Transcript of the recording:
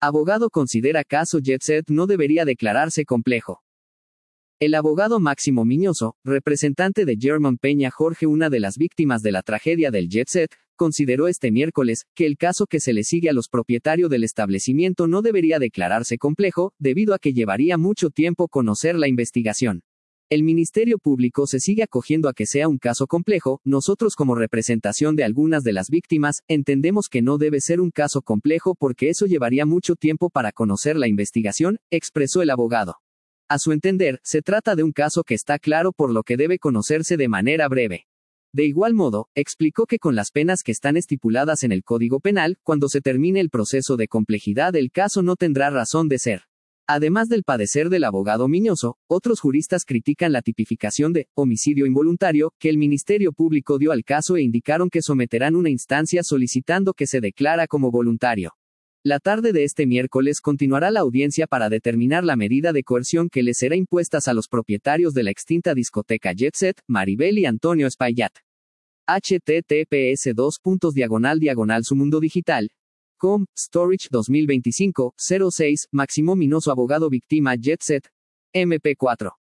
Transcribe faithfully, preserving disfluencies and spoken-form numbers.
Abogado considera caso Jet Set no debería declararse complejo. El abogado Máximo Miñoso, representante de Germán Peña Jorge, una de las víctimas de la tragedia del Jet Set, consideró este miércoles que el caso que se le sigue a los propietarios del establecimiento no debería declararse complejo, debido a que llevaría mucho tiempo conocer la investigación. El Ministerio Público se sigue acogiendo a que sea un caso complejo. Nosotros, como representación de algunas de las víctimas, entendemos que no debe ser un caso complejo porque eso llevaría mucho tiempo para conocer la investigación, expresó el abogado. A su entender, se trata de un caso que está claro, por lo que debe conocerse de manera breve. De igual modo, explicó que con las penas que están estipuladas en el Código Penal, cuando se termine el proceso de complejidad, el caso no tendrá razón de ser. Además del padecer del abogado Miñoso, otros juristas critican la tipificación de homicidio involuntario que el Ministerio Público dio al caso e indicaron que someterán una instancia solicitando que se declara como voluntario. La tarde de este miércoles continuará la audiencia para determinar la medida de coerción que les será impuestas a los propietarios de la extinta discoteca Jet Set, Maribel y Antonio Espaillat. https dos puntos diagonal diagonal su mundo digital. Com, Storage dos mil veinticinco, cero seis, Máximo Miñoso, abogado víctima Jet Set. eme pe cuatro.